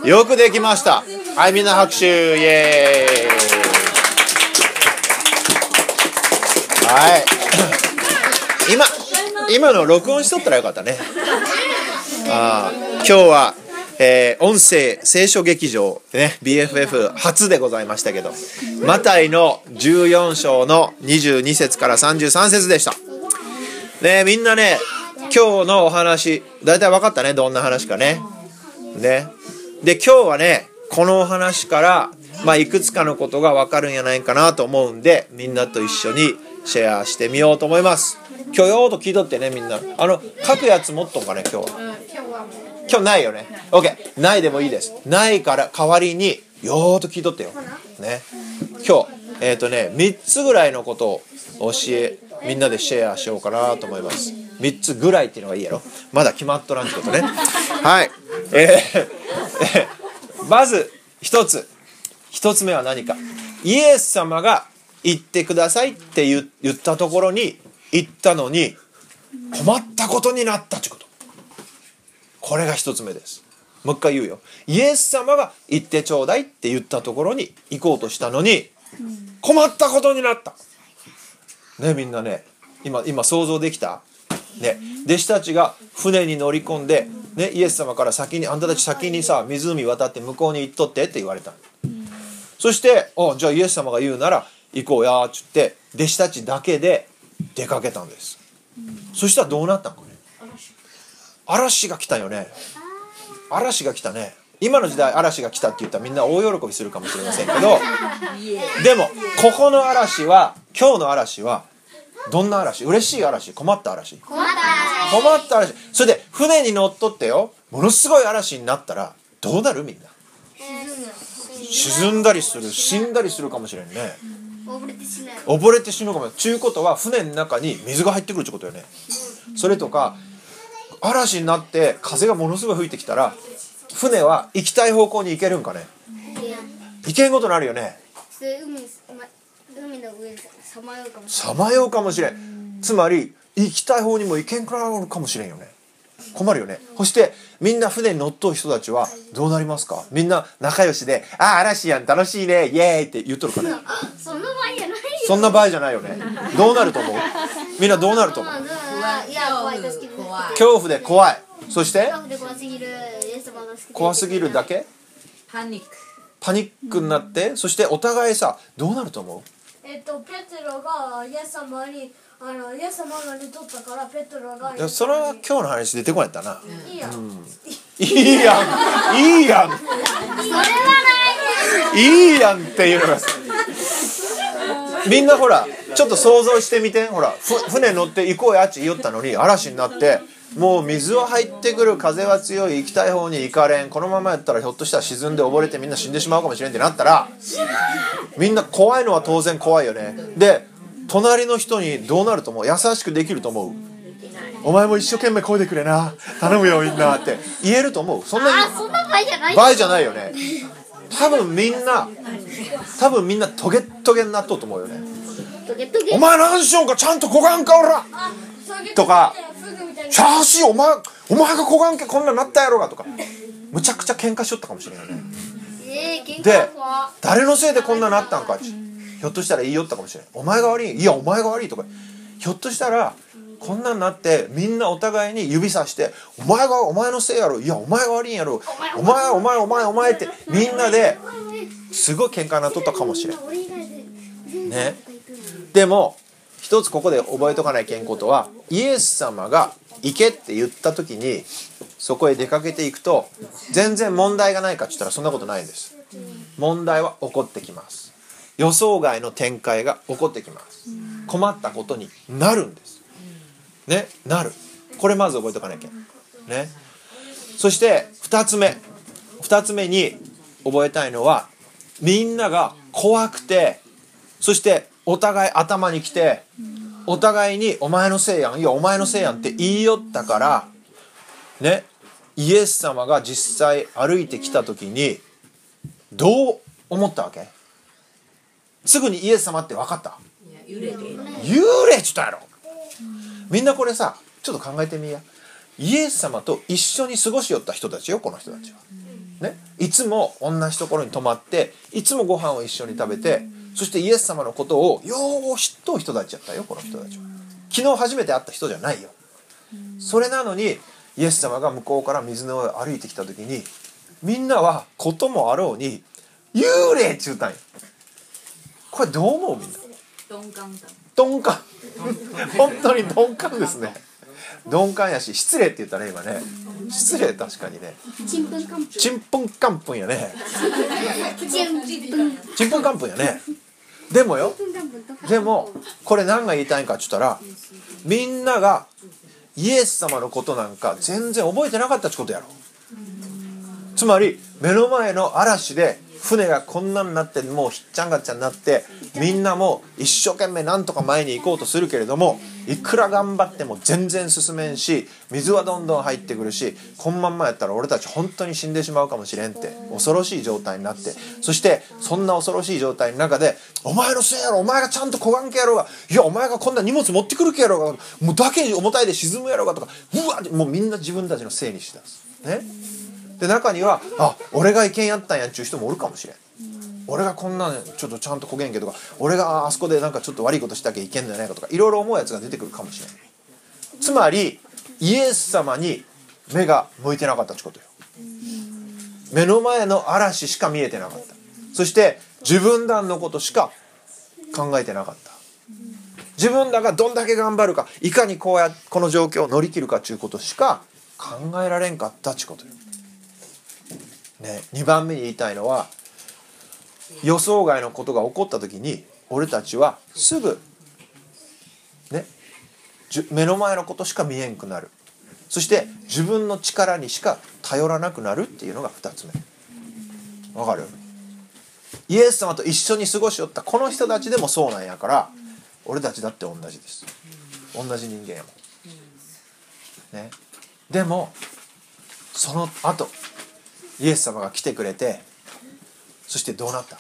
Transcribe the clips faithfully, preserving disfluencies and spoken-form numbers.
よくできました。はい、みんな拍手。イエーイ。はい。今今の録音しとったらよかったね。あ、今日は、えー、音声聖書劇場、ね、ビーエフエフ 初でございましたけど、マタイのじゅうよん章のにじゅうに節からさんじゅうさん節でした。ね、みんなね、今日のお話、だいたい分かったね、どんな話かね。ね。で、今日はね、このお話から、まあ、いくつかのことが分かるんじゃないかなと思うんで、みんなと一緒にシェアしてみようと思います。今日よーと聞いとってね、みんな。あの、書くやつ持っとんかね、今日は。今日ないよね。OK。ないでもいいです。ないから代わりに、よーと聞いとってよ。ね。今日、えっとね、みっつぐらいのことを教え、みんなでシェアしようかなと思います。みっつぐらいっていうのがいいやろ。まだ決まっとらんってことね。はい。えー、えー、まず、一つ。一つ目は何か。イエス様が言ってくださいって言ったところに行ったのに困ったことになったってこと。これが一つ目です。もう一回言うよ。イエス様が言ってちょうだいって言ったところに行こうとしたのに困ったことになった。ね、みんなね、今今想像できた？ね、弟子たちが船に乗り込んで、ね、イエス様から先にあんたたち先にさ湖渡って向こうに行っとってって言われた。そしておじゃあイエス様が言うなら行こうやーっつって弟子たちだけで出かけたんです。そしたらどうなったのかね。嵐が来たよね。嵐が来たね。今の時代嵐が来たって言ったらみんな大喜びするかもしれませんけど、でもここの嵐は、今日の嵐はどんな嵐？嬉しい嵐？困った嵐？困った嵐。困った嵐。それで船に乗っとってよ、ものすごい嵐になったらどうなる？みんな沈んだりする、死んだりするかもしれんね。溺れて死ぬ。溺れて死ぬかも。ちゅうことは船の中に水が入ってくるってことよね。それとか嵐になって風がものすごい吹いてきたら船は行きたい方向に行けるんかね。行けんことになるよね。海の上さまようかもしれん。さまようかもしれん。つまり行きたい方にも行けんくなるかもしれんよね。困るよね。そしてみんな船に乗っとる人たちはどうなりますか？みんな仲良しで、ああ嵐やん楽しいねイエーイって言っとるかね。そんな場合じゃないよ。そんな場合じゃないよね。どうなると思う？みんなどうなると思う？恐怖で怖い。そして怖すぎるだけ？パニック。パニックになって、そしてお互いさどうなると思う？えっとペテロがイエス様にあのイエス様が寝とったからペテロがいやそれは今日の話出てこないったな。いいやん、うん、いいやんいいやんそれはないいいやんっていうのがみんなほらちょっと想像してみて。ほら船乗って行こうやっち言いよったのに嵐になってもう水は入ってくる、風は強い、行きたい方に行かれん、このままやったらひょっとしたら沈んで溺れてみんな死んでしまうかもしれんってなったらみんな怖いのは当然怖いよね。で隣の人にどうなると思う？優しくできると思う？お前も一生懸命漕いでくれな頼むよみんなって言えると思う？そんなにそんな場合じゃない場合じゃないよね。多分みんな多分みんなトゲットゲになっとうと思うよね。お前何しようかちゃんとこがんかおらとか、しゃーしお前お前がこがんけこんななったやろがとかむちゃくちゃ喧嘩しよったかもしれないよね。で誰のせいでこんななったんかひょっとしたら言いよったかもしれない。お前が悪い、いやお前が悪いとか、ひょっとしたらこんなんなってみんなお互いに指さしてお前がお前のせいやろ、いやお前が悪いんやろ、お前お前お前お前ってみんなですごい喧嘩になっとったかもしれんね。でも一つここで覚えとかないけんことは、イエス様が行けって言った時にそこへ出かけていくと全然問題がないかって言ったらそんなことないんです。問題は起こってきます。予想外の展開が起こってきます。困ったことになるんですね。なる。これまず覚えとかなきゃね。そして二つ目二つ目に覚えたいのは、みんなが怖くて、そしてお互い頭に来てお互いにお前のせいやん、いやお前のせいやんって言いよったからね。イエス様が実際歩いてきた時にどう思ったわけ？すぐにイエス様って分かった？幽霊幽霊っつったやろ。みんなこれさちょっと考えてみや。イエス様と一緒に過ごしよった人たちよ、この人たちは。 ね、いつも同じところに泊まっていつもご飯を一緒に食べて、そしてイエス様のことをよー知っとう人たちやったよ。この人たちは昨日初めて会った人じゃないよ。それなのにイエス様が向こうから水の上を歩いてきた時に、みんなはこともあろうに幽霊っちゅうたんよ。これどう思う？みんな鈍感鈍感本当に鈍感ですね。鈍感やし失礼って言ったね今ね。失礼、確かにね。ちんぷんかんぷんちんぷんかんぷんやね。ちんぷんかんぷんやね。でもよ、でもこれ何が言いたいんかって言ったら、みんながイエス様のことなんか全然覚えてなかったってことやろ。つまり目の前の嵐で船がこんなになってもうひっちゃんがっちゃになって、みんなも一生懸命なんとか前に行こうとするけれども、いくら頑張っても全然進めんし、水はどんどん入ってくるし、こんまんまやったら俺たち本当に死んでしまうかもしれんって恐ろしい状態になって、そしてそんな恐ろしい状態の中で、お前のせいやろ、お前がちゃんとこがんけやろうが、いやお前がこんな荷物持ってくるけやろうが、もうだけに重たいで沈むやろうがとか、うわっもうみんな自分たちのせいにしだすね。で中には、あ、俺が意見やったんやっちゅう人もおるかもしれん。俺がこんなちょっとちゃんとこげんけとか、俺があそこでなんかちょっと悪いことしたきゃいけんのじゃないかとか、いろいろ思うやつが出てくるかもしれない。つまりイエス様に目が向いてなかったってことよ。目の前の嵐しか見えてなかった。そして自分らのことしか考えてなかった。自分らがどんだけ頑張るか、いかにこうやこの状況を乗り切るかということしか考えられんかったってことよ。ね、にばんめに言いたいのは、予想外のことが起こった時に俺たちはすぐ、ね、目の前のことしか見えんくなる。そして自分の力にしか頼らなくなるっていうのがふたつめ。わかる？イエス様と一緒に過ごしよったこの人たちでもそうなんやから、俺たちだって同じです。同じ人間やもん、ね、でもその後イエス様が来てくれて、そしてどうなった？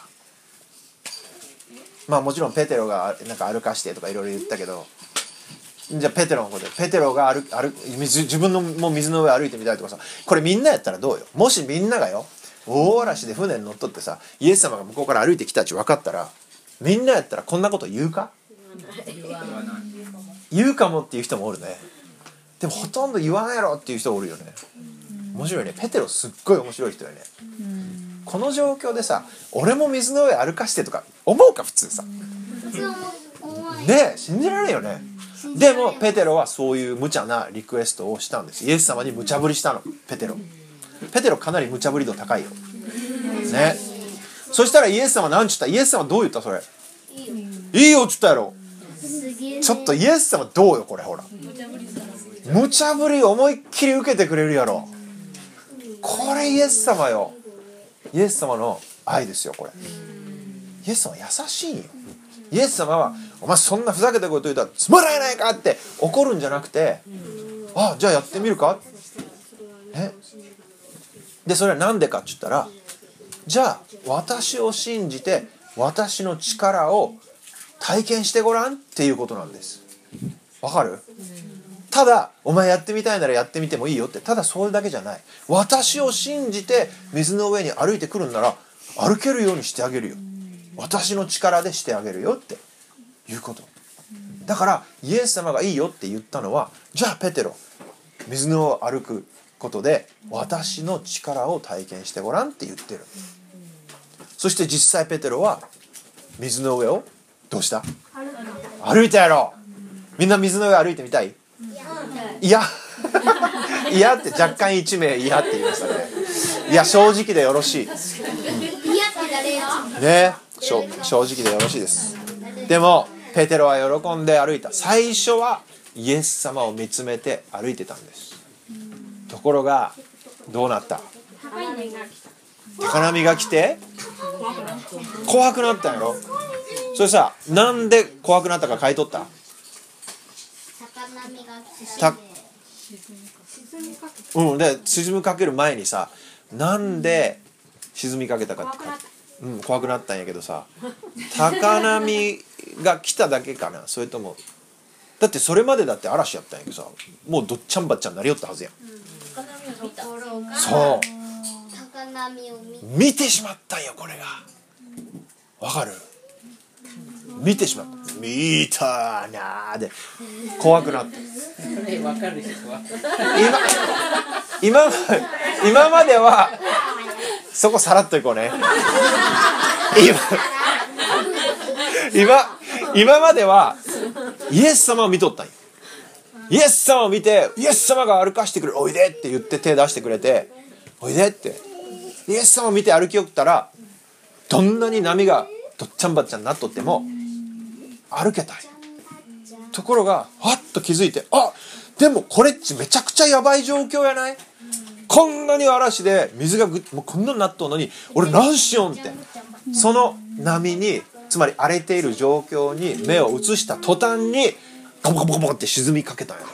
まあもちろんペテロがなんか歩かしてとかいろいろ言ったけど、じゃあペテロのことでペテロが歩歩水自分のもう水の上歩いてみたいとかさ、これみんなやったらどうよ。もしみんながよ大嵐で船に乗っとってさ、イエス様が向こうから歩いてきたっち分かったら、みんなやったらこんなこと言うか？言うかもっていう人もおるね。でもほとんど言わないやろっていう人おるよね。面白いね。ペテロすっごい面白い人よね。この状況でさ、俺も水の上歩かしてとか思うか普通さ。ねえ、信じられんよね。でもペテロはそういう無茶なリクエストをしたんです。イエス様に無茶ぶりしたの。ペテロペテロかなり無茶ぶり度高いよね。そしたらイエス様何ちゅった？イエス様どう言った？それいいよっちゅったやろ。ちょっとイエス様どうよこれ。ほら無茶ぶり思いっきり受けてくれるやろ。これイエス様よ。イエス様の愛ですよこれ。イエス様優しいんよ。イエス様はお前そんなふざけたこと言うたらつまらないかって怒るんじゃなくて、あ、じゃあやってみるか、ね、でそれは何でかって言ったら、じゃあ私を信じて私の力を体験してごらんっていうことなんです。わかる？ただお前やってみたいならやってみてもいいよって、ただそれだけじゃない。私を信じて水の上に歩いてくるんなら歩けるようにしてあげるよ。私の力でしてあげるよっていうことだから、イエス様がいいよって言ったのは、じゃあペテロ水の上を歩くことで私の力を体験してごらんって言ってる。そして実際ペテロは水の上をどうした？歩いたやろ。みんな水の上歩いてみたい？いやいやって若干一名いやって言いましたね。いや正直でよろしいね。正直でよろしいです。でもペテロは喜んで歩いた。最初はイエス様を見つめて歩いてたんです。ところがどうなった？高波が来て怖くなったんやろ。それさ、なんで怖くなったか書いとった？たうん、で沈みかける前にさ、なんで沈みかけたかってか、うん、怖くなったんやけどさ、高波が来ただけかな、それともだってそれまでだって嵐やったんやけどさ、もうどっちゃんばっちゃんなりよったはずやん、うん、そう見てしまったんよこれが。わかる？見てしまった。見たなーで怖くなって。 わかる人は今今今まではそこさらっといこうね。今今今まではイエス様を見とったんよ。イエス様を見て、イエス様が歩かしてくれる、おいでって言って手出してくれて、おいでってイエス様を見て歩きよったら、どんなに波がどっちゃんばっちゃんになっとっても歩けたんよ。ところがわっと気づいて、あ、でもこれっちめちゃくちゃやばい状況やない？こんなに嵐で水がぐもうこんなになっとんのに俺何しよんって、その波に、つまり荒れている状況に目を移した途端にゴボゴボゴボって沈みかけたんや。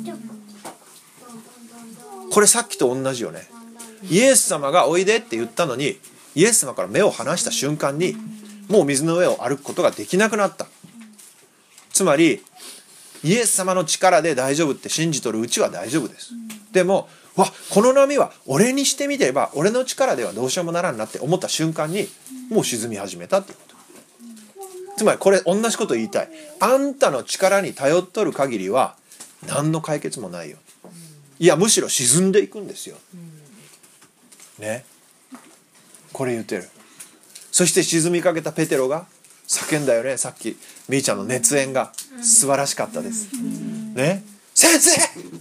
これさっきと同じよね。イエス様がおいでって言ったのに、イエス様から目を離した瞬間にもう水の上を歩くことができなくなった。つまりイエス様の力で大丈夫って信じとるうちは大丈夫です。でも、わ、この波は俺にしてみれば俺の力ではどうしようもならんなって思った瞬間にもう沈み始めたっていうこと。つまりこれ同じこと言いたい。あんたの力に頼っとる限りは何の解決もないよ。いや、むしろ沈んでいくんですよ。ね。これ言ってる。そして沈みかけたペテロが叫んだよね。さっきみーちゃんの熱演が素晴らしかったです。ね。先生、助けて！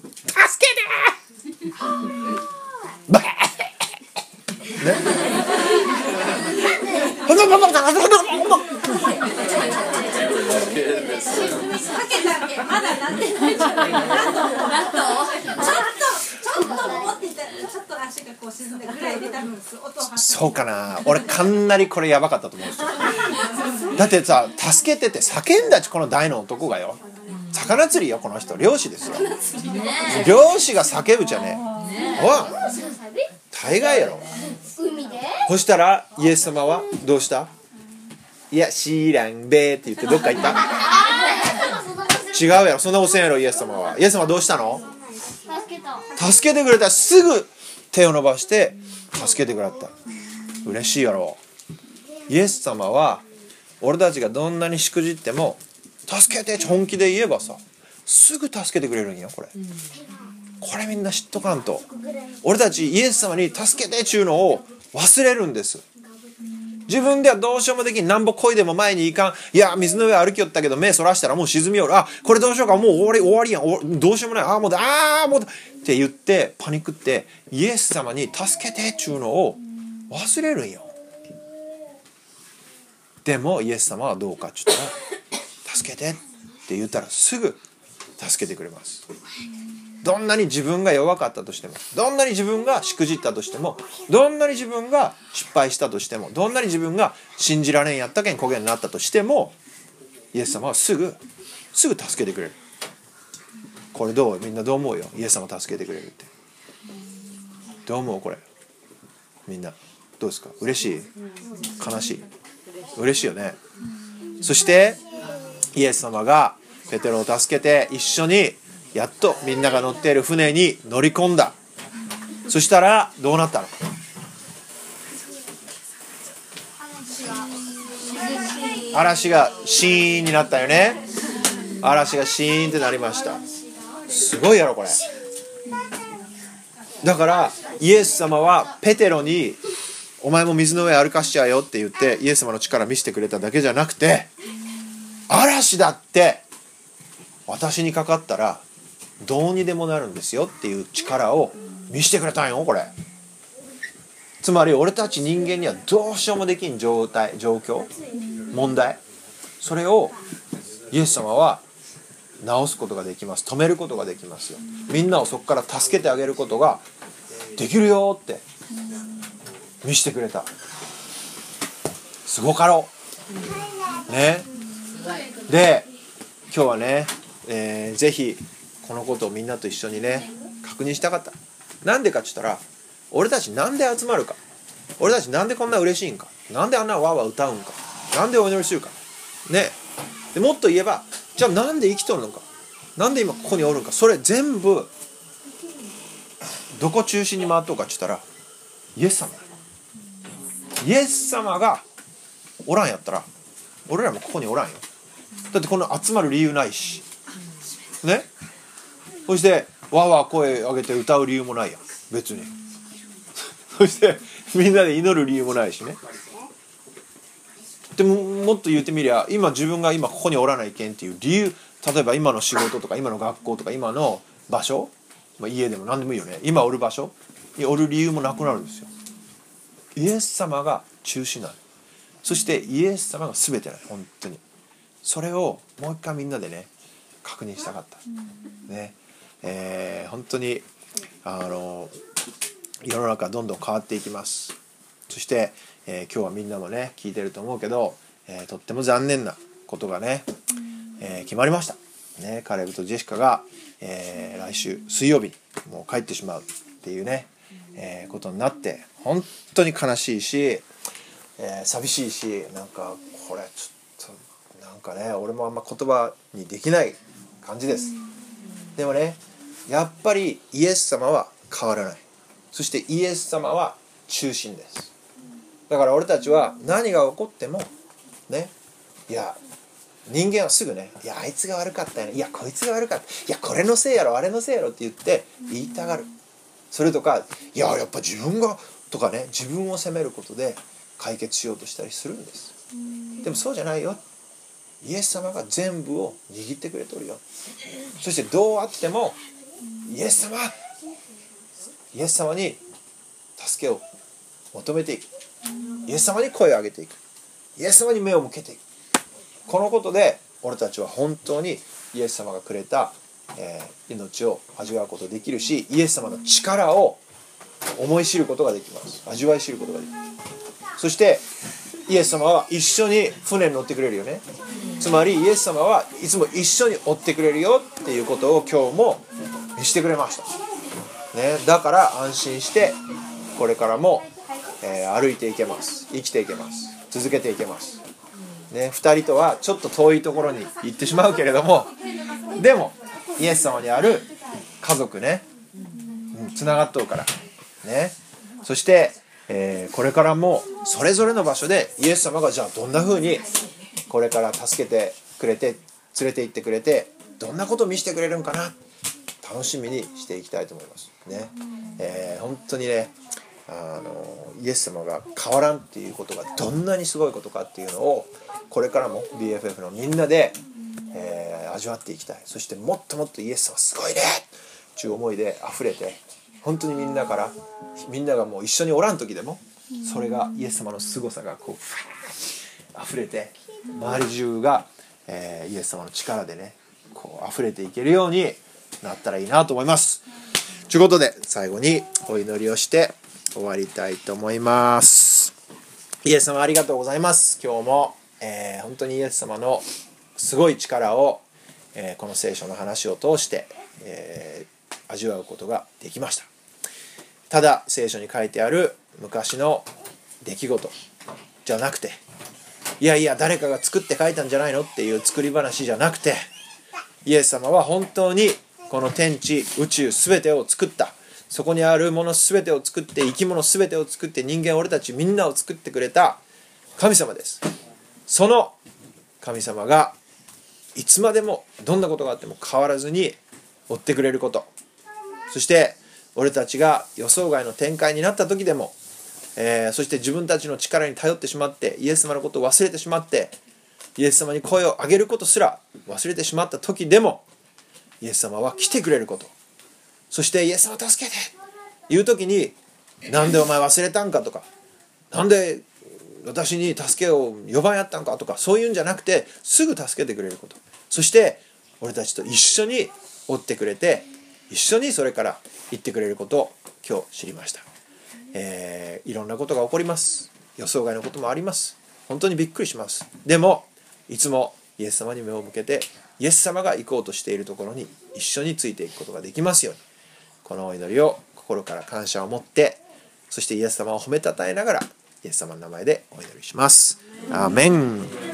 バーね。 まだなってないじゃない。なんとちょっとちょっと持ってた、ちょっと足がこう沈んでぐらいで多分音を発す。 そうかな。俺かなりこれやばかったと思うんですよ。だってさ、助けてって叫んだちこの大の男がよ。魚釣りよこの人、漁師ですよ。漁師が叫ぶじゃねえ。おい、大概やろ。そしたらイエス様はどうした？いや、知らんべーって言ってどっか行った？違うやろ、そんなおせんやろイエス様は。イエス様はどうしたの？助けた。助けてくれた。すぐ手を伸ばして助けてくれた。嬉しいやろ。イエス様は俺たちがどんなにしくじっても助けてって本気で言えばさ、すぐ助けてくれるんよこれ。これみんな知っとかんと。俺たちイエス様に助けてっちゅうのを忘れるんです。自分ではどうしようもできん。なんぼ漕いでも前に行かん。いや、水の上歩きよったけど目そらしたらもう沈みよる。あ、これどうしようか、もう終わり終わりやん。どうしようもない。あ、もうだ、あーもうだって言ってパニックってイエス様に助けてっちゅうのを忘れるんよ。でもイエス様はどうかっちゅったら、助けてって言ったらすぐ助けてくれます。どんなに自分が弱かったとしても、どんなに自分がしくじったとしても、どんなに自分が失敗したとしても、どんなに自分が信じられんやったけん焦げになったとしても、イエス様はすぐすぐ助けてくれる。これどう？みんなどう思うよ？イエス様助けてくれるってどう思う？これみんなどうですか？嬉しい？悲しい？嬉しいよね。そしてイエス様がペテロを助けて一緒にやっとみんなが乗っている船に乗り込んだ。そしたらどうなったの？嵐がシーンになったよね。嵐がシーンってなりました。すごいやろこれ。だからイエス様はペテロにお前も水の上歩かしちゃうよって言ってイエス様の力見せてくれただけじゃなくて、嵐だって私にかかったらどうにでもなるんですよっていう力を見せてくれたんよこれ。つまり俺たち人間にはどうしようもできん状態、状況、問題、それをイエス様は治すことができます。止めることができますよ。みんなをそこから助けてあげることができるよって見せてくれた。すごかろうね。で今日はね、えー、ぜひこのことをみんなと一緒にね確認したかった。なんでかって言ったら、俺たちなんで集まるか、俺たちなんでこんな嬉しいんか、なんであんなわーわー歌うんか、なんでお祈りするかね。でもっと言えば、じゃあなんで生きとるのか、なんで今ここにおるんか、それ全部どこ中心に回っとうかって言ったらイエス様。 イエス様がおらんやったら俺らもここにおらんよ。だってこの集まる理由ないしね。そしてわーわー声上げて歌う理由もないやん別に。そしてみんなで祈る理由もないしね。でももっと言ってみりゃ今自分が今ここにおらないけんっていう理由、例えば今の仕事とか今の学校とか今の場所、まあ、家でも何でもいいよね。今おる場所におる理由もなくなるんですよ。イエス様が中心なの。そしてイエス様が全てなの。本当にそれをもう一回みんなでね確認したかったね。えー、本当にあの世の中どんどん変わっていきます。そして、えー、今日はみんなもね聞いてると思うけど、えー、とっても残念なことがね、えー、決まりましたね。カレブとジェシカが、えー、来週水曜日にもう帰ってしまうっていうね、えー、ことになって本当に悲しいし、えー、寂しいし、なんかこれちょっとなんかね俺もあんま言葉にできない感じです。でもねやっぱりイエス様は変わらない。そしてイエス様は中心です。だから俺たちは何が起こってもね、いや人間はすぐね、いやあいつが悪かったよね、いやこいつが悪かった、いやこれのせいやろあれのせいやろって言って言いたがる。それとかいややっぱ自分がとかね、自分を責めることで解決しようとしたりするんです。でもそうじゃないよ。イエス様が全部を握ってくれとるよ。そしてどうあってもイエス様イエス様に助けを求めていく。イエス様に声を上げていく。イエス様に目を向けていく。このことで俺たちは本当にイエス様がくれた、えー、命を味わうことができるし、イエス様の力を思い知ることができます。味わい知ることができる。そしてイエス様は一緒に船に乗ってくれるよね。つまりイエス様はいつも一緒に追ってくれるよっていうことを今日も見せてくれました、ね、だから安心してこれからも、えー、歩いていけます。生きていけます。続けていけます、ね、ふたりとはちょっと遠いところに行ってしまうけれども、でもイエス様にある家族ね、うん、つながっとるからね。そしてえー、これからもそれぞれの場所でイエス様がじゃあどんな風にこれから助けてくれて連れて行ってくれてどんなことを見せてくれるんかな、楽しみにしていきたいと思いますね。えー、本当にねあのイエス様が変わらんっていうことがどんなにすごいことかっていうのをこれからも ビーエフエフ のみんなで、えー、味わっていきたい。そしてもっともっとイエス様すごいねっていう思いで溢れて、本当にみんなからみんながもう一緒におらん時でもそれがイエス様の凄さがこう溢れて周り中が、えー、イエス様の力でねこう溢れていけるようになったらいいなと思います。ということで最後にお祈りをして終わりたいと思います。イエス様ありがとうございます。今日も、えー、本当にイエス様のすごい力を、えー、この聖書の話を通して、えー、味わうことができました。ただ聖書に書いてある昔の出来事じゃなくて、いやいや誰かが作って書いたんじゃないのっていう作り話じゃなくて、イエス様は本当にこの天地宇宙すべてを作った、そこにあるものすべてを作って生き物すべてを作って人間俺たちみんなを作ってくれた神様です。その神様がいつまでもどんなことがあっても変わらずに追ってくれること、そして俺たちが予想外の展開になった時でも、えー、そして自分たちの力に頼ってしまってイエス様のことを忘れてしまってイエス様に声を上げることすら忘れてしまった時でもイエス様は来てくれること、そしてイエス様助けて言う時になんでお前忘れたんかとかなんで私に助けを呼ばんやったんかとかそういうんじゃなくてすぐ助けてくれること、そして俺たちと一緒に追ってくれて一緒にそれから言ってくれることを今日知りました。えー、いろんなことが起こります。予想外のこともあります。本当にびっくりします。でもいつもイエス様に目を向けてイエス様が行こうとしているところに一緒についていくことができますように、このお祈りを心から感謝を持って、そしてイエス様を褒めたたえながらイエス様の名前でお祈りします。アーメン。